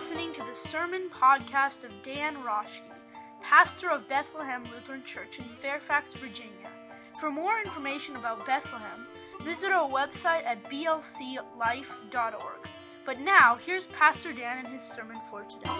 listening to the sermon podcast of Dan Roschke, pastor of Bethlehem Lutheran Church in Fairfax, Virginia. For more information about Bethlehem, visit our website at blclife.org. But now, here's Pastor Dan and his sermon for today.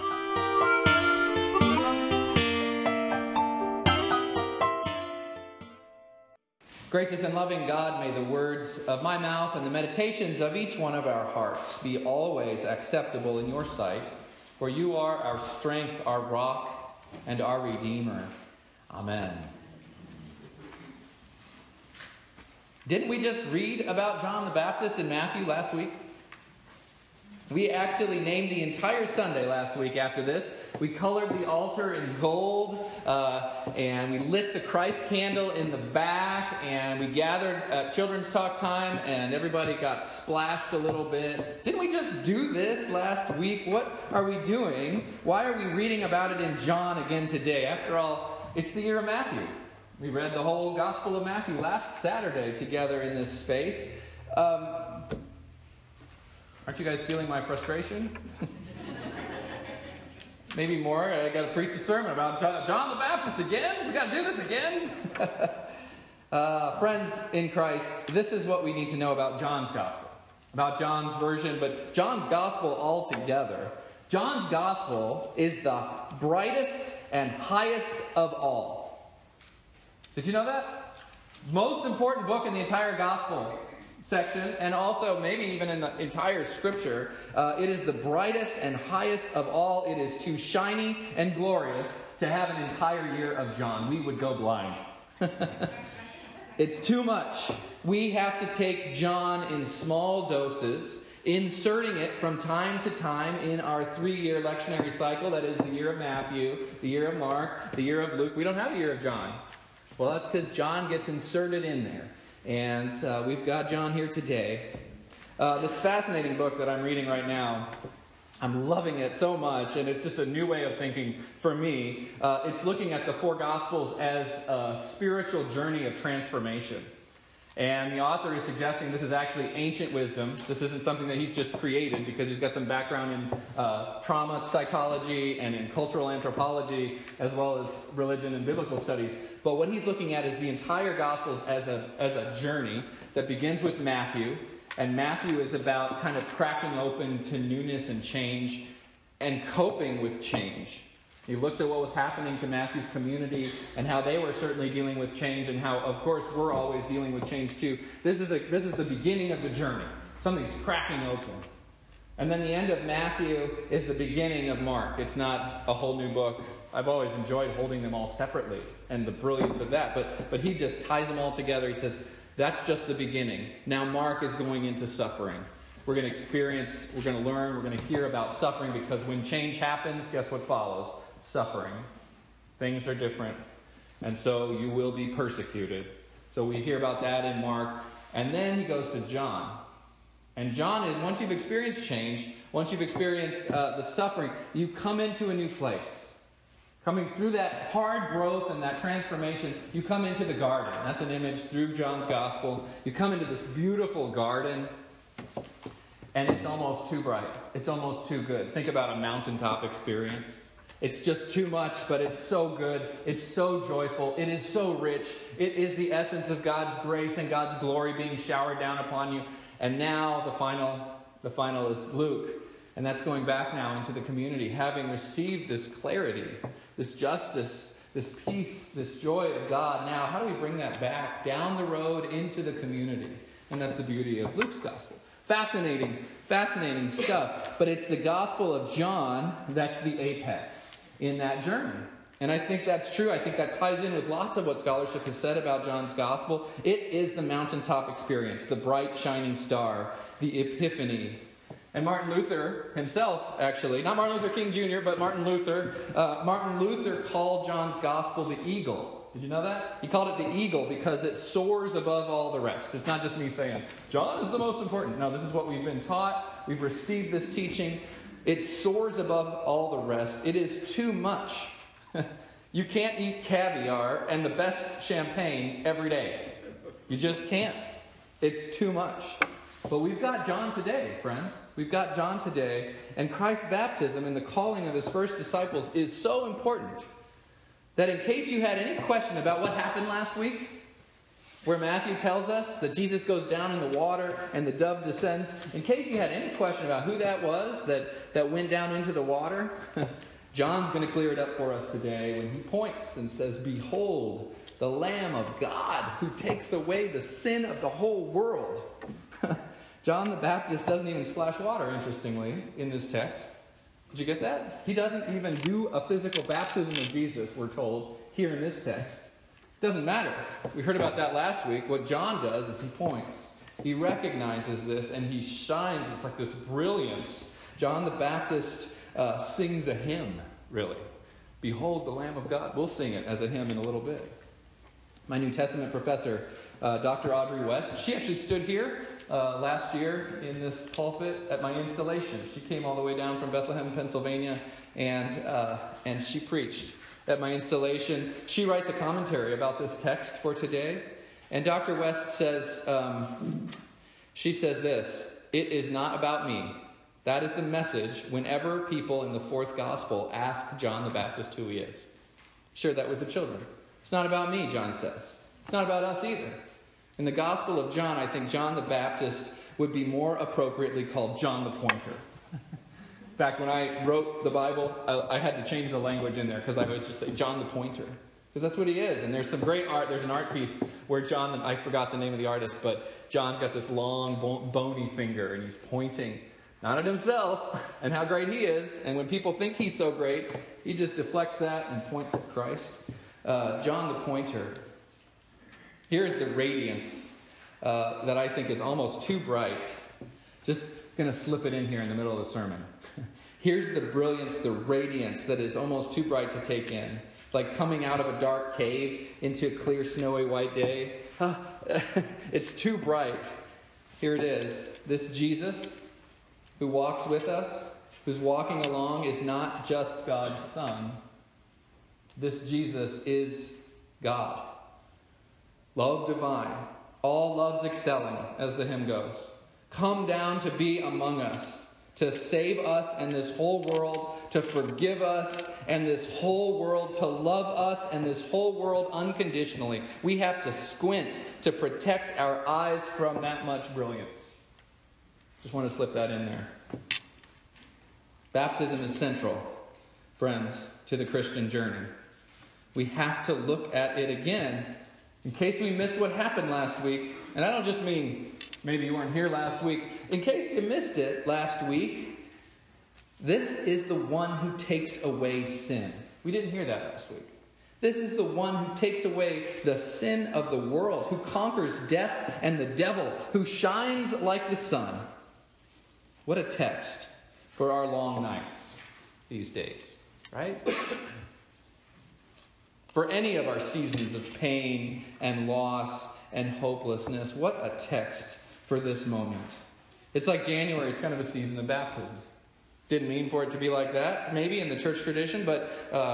Gracious and loving God, may the words of my mouth and the meditations of each one of our hearts be always acceptable in your sight, for you are our strength, our rock, and our Redeemer. Amen. Didn't we just read about John the Baptist in Matthew last week? We actually named the entire Sunday last week after this. We colored the altar in gold, and we lit the Christ candle in the back, and we gathered at Children's Talk Time, and everybody got splashed a little bit. Didn't we just do this last week? What are we doing? Why are we reading about it in John again today? After all, it's the year of Matthew. We read the whole Gospel of Matthew last Saturday together in this space. Aren't you guys feeling my frustration? Maybe more. I got to preach a sermon about John the Baptist again? We got to do this again? Friends in Christ, this is what we need to know about John's Gospel. About John's version, but John's Gospel altogether. John's Gospel is the brightest and highest of all. Did you know that? Most important book in the entire Gospel section, and also maybe even in the entire Scripture. It is the brightest and highest of all. It is too shiny and glorious to have an entire year of John. We would go blind. It's too much. We have to take John in small doses, inserting it from time to time in our 3-year lectionary cycle. That is the year of Matthew, the year of Mark, the year of Luke. We don't have a year of John. Well, that's because John gets inserted in there. And we've got John here today. This fascinating book that I'm reading right now, I'm loving it so much, and it's just a new way of thinking for me. It's looking at the 4 Gospels as a spiritual journey of transformation. And the author is suggesting this is actually ancient wisdom. This isn't something that he's just created because he's got some background in trauma psychology and in cultural anthropology, as well as religion and biblical studies. But what he's looking at is the entire Gospels as a journey that begins with Matthew. And Matthew is about kind of cracking open to newness and change and coping with change. He looks at what was happening to Matthew's community and how they were certainly dealing with change, and how, of course, we're always dealing with change too. This is the beginning of the journey. Something's cracking open. And then the end of Matthew is the beginning of Mark. It's not a whole new book. I've always enjoyed holding them all separately and the brilliance of that. But he just ties them all together. He says, that's just the beginning. Now Mark is going into suffering. We're going to experience, we're going to learn, we're going to hear about suffering, because when change happens, guess what follows? Suffering. Things are different. And so you will be persecuted. So we hear about that in Mark. And then he goes to John. And John is, once you've experienced change, once you've experienced the suffering, you come into a new place. Coming through that hard growth and that transformation, you come into the garden. That's an image through John's Gospel. You come into this beautiful garden, and it's almost too bright. It's almost too good. Think about a mountaintop experience. It's just too much, but it's so good. It's so joyful. It is so rich. It is the essence of God's grace and God's glory being showered down upon you. And now the final is Luke. And that's going back now into the community, having received this clarity, this justice, this peace, this joy of God. Now, how do we bring that back down the road into the community? And that's the beauty of Luke's Gospel. Fascinating stuff. But it's the Gospel of John that's the apex in that journey. And I think that's true. I think that ties in with lots of what scholarship has said about John's Gospel. It is the mountaintop experience, the bright shining star, the epiphany. And Martin Luther himself, actually, not Martin Luther King Jr., but Martin Luther called John's Gospel the eagle. Did you know that? He called it the eagle because it soars above all the rest. It's not just me saying, John is the most important. No, this is what we've been taught. We've received this teaching. It soars above all the rest. It is too much. You can't eat caviar and the best champagne every day. You just can't. It's too much. But we've got John today, friends. We've got John today, and Christ's baptism and the calling of his first disciples is so important that in case you had any question about what happened last week, where Matthew tells us that Jesus goes down in the water and the dove descends, in case you had any question about who that was that went down into the water, John's going to clear it up for us today when he points and says, "Behold, the Lamb of God who takes away the sin of the whole world." John the Baptist doesn't even splash water, interestingly, in this text. Did you get that? He doesn't even do a physical baptism of Jesus, we're told, here in this text. Doesn't matter. We heard about that last week. What John does is he points. He recognizes this and he shines. It's like this brilliance. John the Baptist sings a hymn, really. "Behold the Lamb of God." We'll sing it as a hymn in a little bit. My New Testament professor, Dr. Audrey West, she actually stood here last year in this pulpit at my installation. She came all the way down from Bethlehem, Pennsylvania, and she preached at my installation. She writes a commentary about this text for today. And Dr. West says, she says this: "It is not about me. That is the message whenever people in the fourth gospel ask John the Baptist who he is." Share that with the children. It's not about me, John says. It's not about us either. In the Gospel of John, I think John the Baptist would be more appropriately called John the Pointer. In fact, when I wrote the Bible, I had to change the language in there because I always just say John the Pointer. Because that's what he is. And there's some great art. There's an art piece where John, I forgot the name of the artist, but John's got this long, bony finger, and he's pointing not at himself and how great he is. And when people think he's so great, he just deflects that and points at Christ. John the Pointer. Here's the radiance that I think is almost too bright. Just going to slip it in here in the middle of the sermon. Here's the brilliance, the radiance that is almost too bright to take in. It's like coming out of a dark cave into a clear, snowy white day. It's too bright. Here it is. This Jesus who walks with us, who's walking along, is not just God's Son. This Jesus is God. Love divine, all loves excelling, as the hymn goes. Come down to be among us, to save us and this whole world, to forgive us and this whole world, to love us and this whole world unconditionally. We have to squint to protect our eyes from that much brilliance. Just want to slip that in there. Baptism is central, friends, to the Christian journey. We have to look at it again in case we missed what happened last week. And I don't just mean maybe you weren't here last week. In case you missed it last week, this is the one who takes away sin. We didn't hear that last week. This is the one who takes away the sin of the world, who conquers death and the devil, who shines like the sun. What a text for our long nights these days, right? For any of our seasons of pain and loss and hopelessness, what a text for this moment. It's like January is kind of a season of baptism. Didn't mean for it to be like that, maybe in the church tradition, but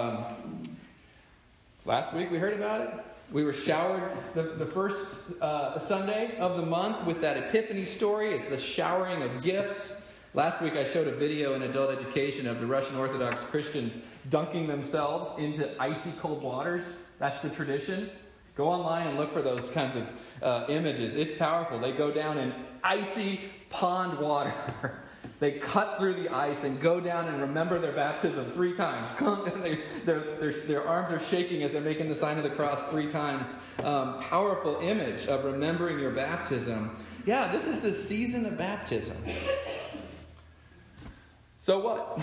last week we heard about it. We were showered the first Sunday of the month with that Epiphany story. It's the showering of gifts. Last week I showed a video in adult education of the Russian Orthodox Christians dunking themselves into icy cold waters. That's the tradition. Go online and look for those kinds of images. It's powerful. They go down in icy pond water. They cut through the ice and go down and remember their baptism 3 times. Their arms are shaking as they're making the sign of the cross 3 times. Powerful image of remembering your baptism. Yeah, this is the season of baptism. So what?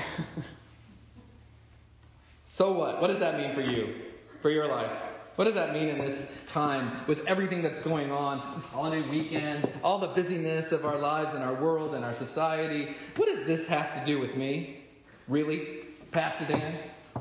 So what? What does that mean for you? For your life? What does that mean in this time with everything that's going on, this holiday weekend, all the busyness of our lives and our world and our society? What does this have to do with me? Really? Pastor Dan?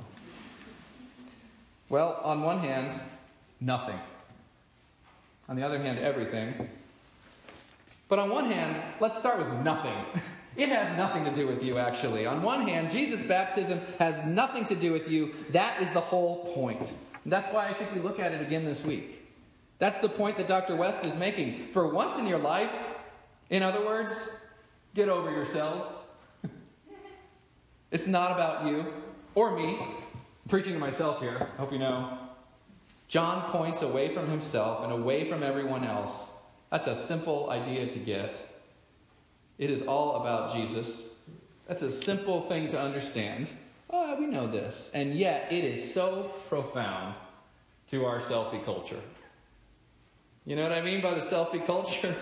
Well, on one hand, nothing. On the other hand, everything. But on one hand, let's start with nothing. It has nothing to do with you, actually. On one hand, Jesus' baptism has nothing to do with you. That is the whole point. And that's why I think we look at it again this week. That's the point that Dr. West is making. For once in your life, in other words, get over yourselves. It's not about you or me. I'm preaching to myself here, I hope you know. John points away from himself and away from everyone else. That's a simple idea to get. It is all about Jesus. That's a simple thing to understand. Oh, we know this. And yet, it is so profound to our selfie culture. You know what I mean by the selfie culture?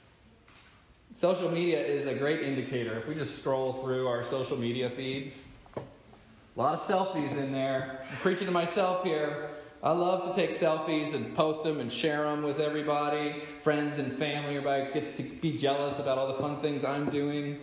Social media is a great indicator. If we just scroll through our social media feeds, a lot of selfies in there. I'm preaching to myself here. I love to take selfies and post them and share them with everybody, friends and family. Everybody gets to be jealous about all the fun things I'm doing.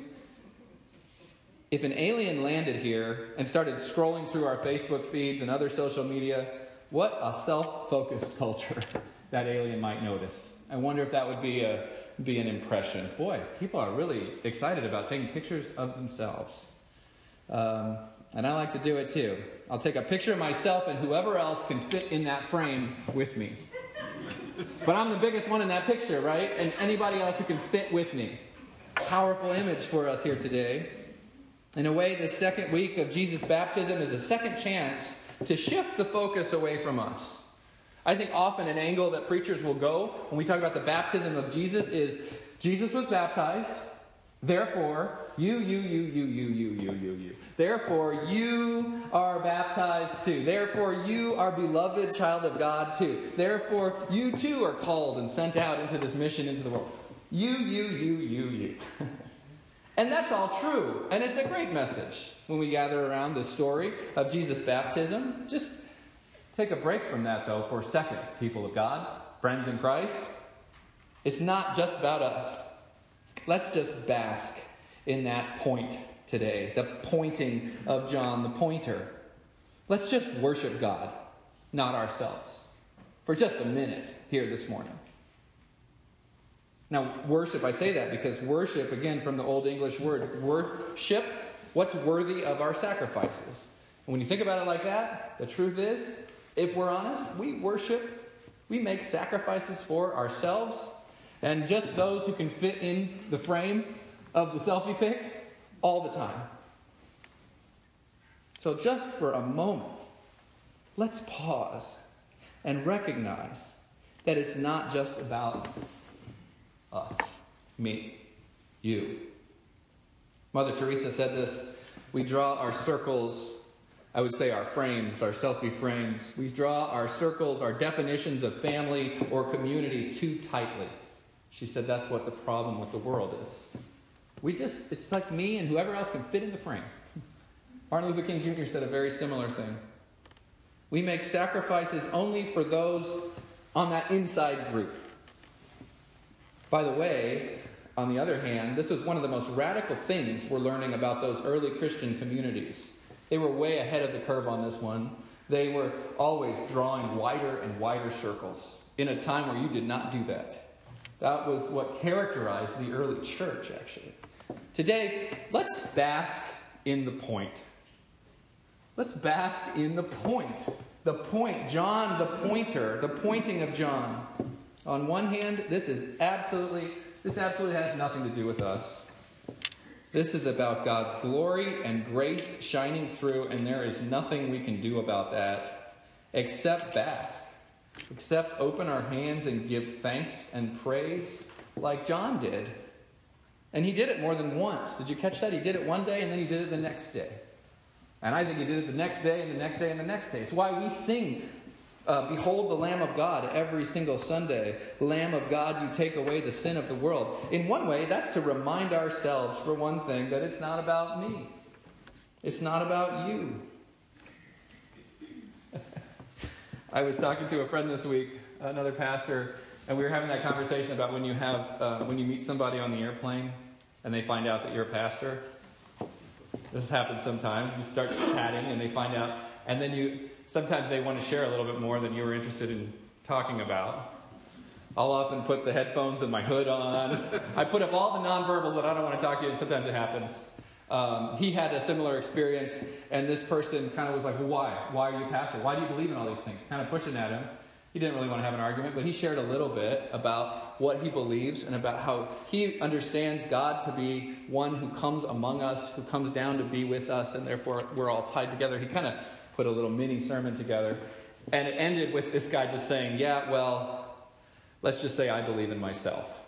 If an alien landed here and started scrolling through our Facebook feeds and other social media, what a self-focused culture that alien might notice. I wonder if that would be an impression. Boy, people are really excited about taking pictures of themselves. And I like to do it too. I'll take a picture of myself and whoever else can fit in that frame with me. But I'm the biggest one in that picture, right? And anybody else who can fit with me. Powerful image for us here today. In a way, the second week of Jesus' baptism is a second chance to shift the focus away from us. I think often an angle that preachers will go when we talk about the baptism of Jesus is, Jesus was baptized, therefore, you. Therefore, you are baptized too. Therefore, you are beloved child of God too. Therefore, you too are called and sent out into this mission into the world. You. And that's all true. And it's a great message when we gather around the story of Jesus' baptism. Just take a break from that, though, for a second, people of God, friends in Christ. It's not just about us. Let's just bask in that point today, the pointing of John, the pointer. Let's just worship God, not ourselves, for just a minute here this morning. Now, worship, I say that because worship, again, from the Old English word, worship, what's worthy of our sacrifices? And when you think about it like that, the truth is, if we're honest, we worship, we make sacrifices for ourselves, and just those who can fit in the frame of the selfie pic all the time. So just for a moment, let's pause and recognize that it's not just about us, me, you. Mother Teresa said this, we draw our circles, I would say our frames, our selfie frames. We draw our circles, our definitions of family or community too tightly. She said that's what the problem with the world is. It's like me and whoever else can fit in the frame. Martin Luther King Jr. said a very similar thing. We make sacrifices only for those on that inside group. By the way, on the other hand, this was one of the most radical things we're learning about those early Christian communities. They were way ahead of the curve on this one. They were always drawing wider and wider circles in a time where you did not do that. That was what characterized the early church, actually. Today, let's bask in the point. Let's bask in the point. The point, John the pointer, the pointing of John. On one hand, this absolutely has nothing to do with us. This is about God's glory and grace shining through, and there is nothing we can do about that except bask. Except open our hands and give thanks and praise like John did. And he did it more than once. Did you catch that? He did it one day and then he did it the next day. And I think he did it the next day and the next day and the next day. It's why we sing, Behold the Lamb of God every single Sunday. Lamb of God, you take away the sin of the world. In one way, that's to remind ourselves, for one thing, that it's not about me. It's not about you. I was talking to a friend this week, another pastor, and we were having that conversation about when you meet somebody on the airplane and they find out that you're a pastor. This happens sometimes. You start chatting and they find out, and then sometimes they want to share a little bit more than you were interested in talking about. I'll often put the headphones and my hood on. I put up all the nonverbals that I don't want to talk to you, and sometimes it happens. He had a similar experience, and this person kind of was like, well, why? Why are you a pastor? Why do you believe in all these things? Kind of pushing at him. he didn't really want to have an argument, but he shared a little bit about what he believes and about how he understands God to be one who comes among us, who comes down to be with us, and therefore we're all tied together. He kind of put a little mini sermon together, and it ended with this guy just saying, yeah, well, let's just say I believe in myself.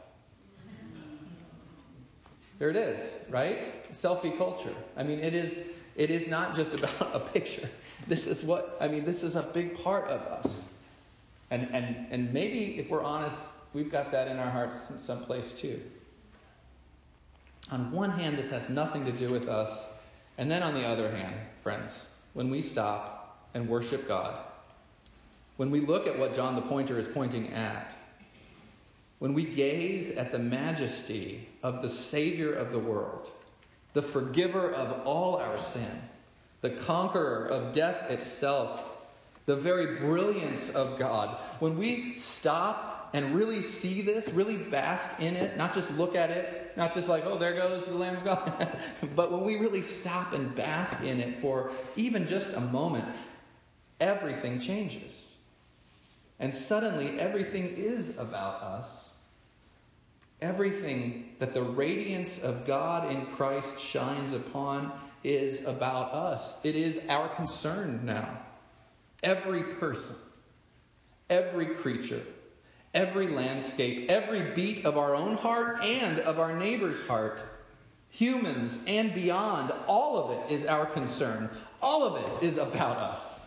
There it is, right? Selfie culture. I mean, it is not just about a picture. This is a big part of us. And maybe, if we're honest, we've got that in our hearts someplace too. On one hand, this has nothing to do with us. And then on the other hand, friends, when we stop and worship God, when we look at what John the Pointer is pointing at, when we gaze at the majesty of the Savior of the world, the forgiver of all our sin, the conqueror of death itself, the very brilliance of God, when we stop and really see this, really bask in it, not just look at it, not just like, oh, there goes the Lamb of God, but when we really stop and bask in it for even just a moment, everything changes. And suddenly everything is about us. Everything that the radiance of God in Christ shines upon is about us. It is our concern now. Every person, every creature, every landscape, every beat of our own heart and of our neighbor's heart, humans and beyond, all of it is our concern. All of it is about us.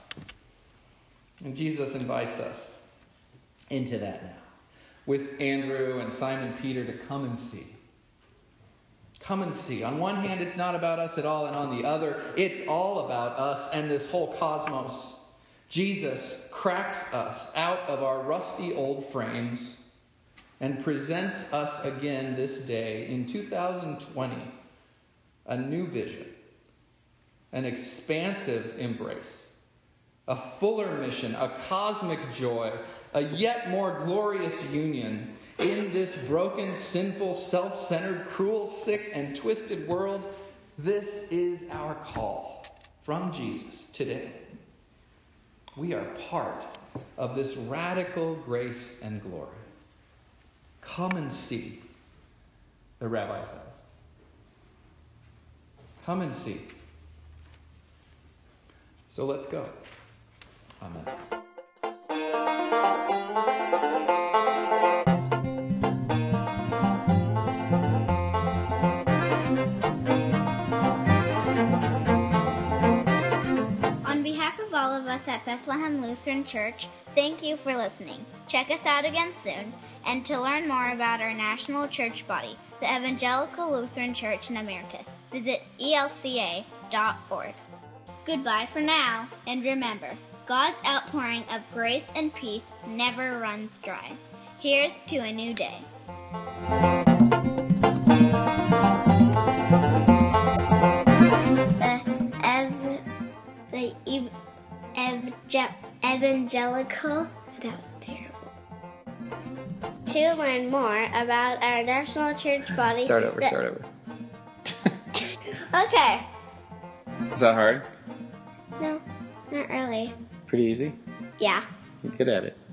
And Jesus invites us into that now, with Andrew and Simon Peter, to come and see. Come and see. On one hand, it's not about us at all, and on the other, it's all about us and this whole cosmos. Jesus cracks us out of our rusty old frames and presents us again this day in 2020 a new vision, an expansive embrace, a fuller mission, a cosmic joy, a yet more glorious union in this broken, sinful, self-centered, cruel, sick, and twisted world. This is our call from Jesus today. We are part of this radical grace and glory. Come and see, the rabbi says. Come and see. So let's go. Amen. All of us at Bethlehem Lutheran Church, thank you for listening. Check us out again soon, and to learn more about our national church body, the Evangelical Lutheran Church in America, visit elca.org. Goodbye for now, and remember, God's outpouring of grace and peace never runs dry. Here's to a new day. Evangelical. That was terrible. To learn more about our national church body. Start over. Okay. Is that hard? No, not really. Pretty easy? Yeah. You're good at it.